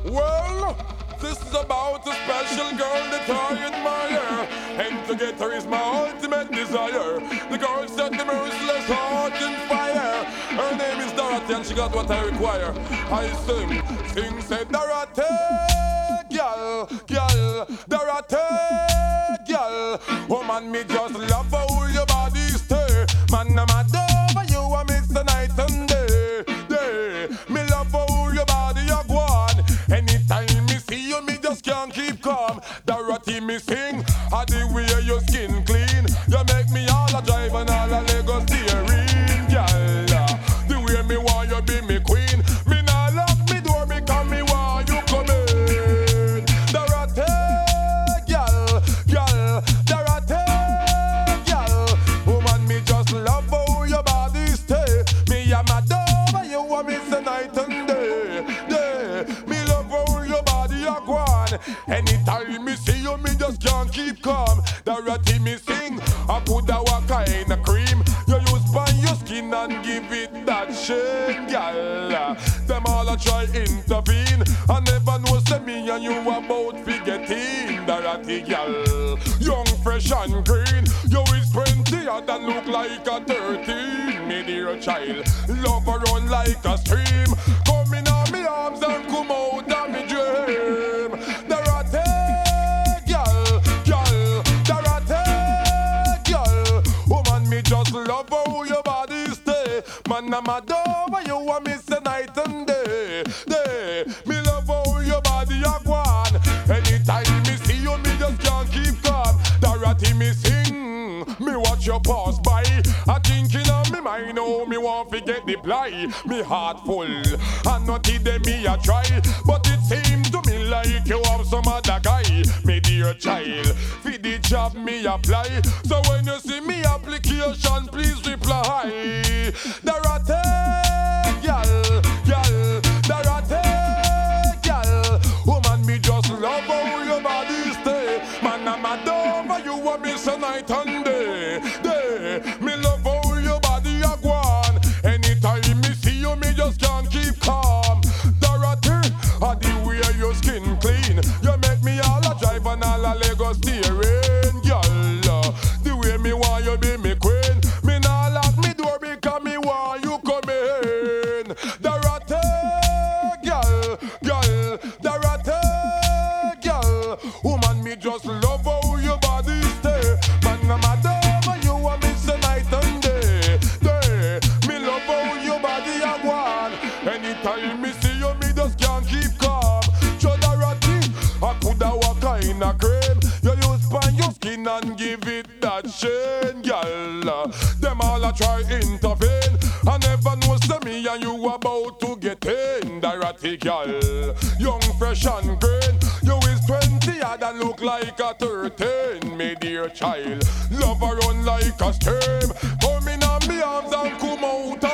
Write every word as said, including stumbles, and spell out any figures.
Well, this is about a special girl that I admire, and to get her is my ultimate desire. The girl set the merciless heart in fire. Her name is Dorothy and she got what I require. I sing, sing, say Dorothy, girl, girl, Dorothy, girl. Woman, me just love how your body stay. Man, I'm mad over you, I miss the night and day, day. Me love how your body you go on. Anytime me see you, me just can't keep calm. Dorothy, me sing, how the way your skin clean. You make me all a drive and all a Lego steering, girl. The way me want you be me queen. Me nah lock me door because me want you come in. Dorothy, girl, girl, Dorothy, girl. Woman, me just love how your body stay. Me am mad over you, I miss the night and day, day. Me love how your body a go on. Anytime me see you, me just can't keep calm. Dorothy, me sing, I put a what kind of cream you use on your skin and give it that shade, girl. Them all a try intervene. I never know say me and you about forgetting. Dorothy, girl, young, fresh and green. You is twenty and look like a thirteen. Me dear child, love her run like a stream. Come in on me arms and come out of me dream. Dorothy, girl, girl, Dorothy, girl. Woman, me just love how your body stay. Man, I'm mad over you, I miss the night and day, day. Me love how your body a go on. Anytime me see you, me just can't keep calm. Dorothy, me sing, me watch you pass by. I thinking of me mind, oh, me won't forget the ply. Me heart full, and not them me a try. But it seems to me like you have some other guy. Me dear child, for the job me apply. So when you see me application, please reply. Dorothy, girl, girl, Dorothy, girl. Woman, me just love how your body stay. Man, I'm mad over you, I miss a night and day, day. Me love how your body a go on. Anytime me see you, me just can't keep calm. Dorothy, how the way your skin clean. You make me all a drive and all a Lego steering, girl. The way me want you be me queen. Me nah lock me door because me want you come in. Dorothy, girl, girl, Dorothy, girl. Woman, me just love how your body stay. Man, I'm mad over you, I miss the night and day, day. Me love how your body a go on. Anytime me see you, me just can't keep calm. So Dorothy, I coulda what kind of cream you use on your skin and give it that shade, girl. Them all a try intervene. I never know say me and you about to get in. Dorothy, girl, young, fresh and green. You is twenty and look like a thirteen. Me dear child, love her run like a stream. Come in on me arms and come out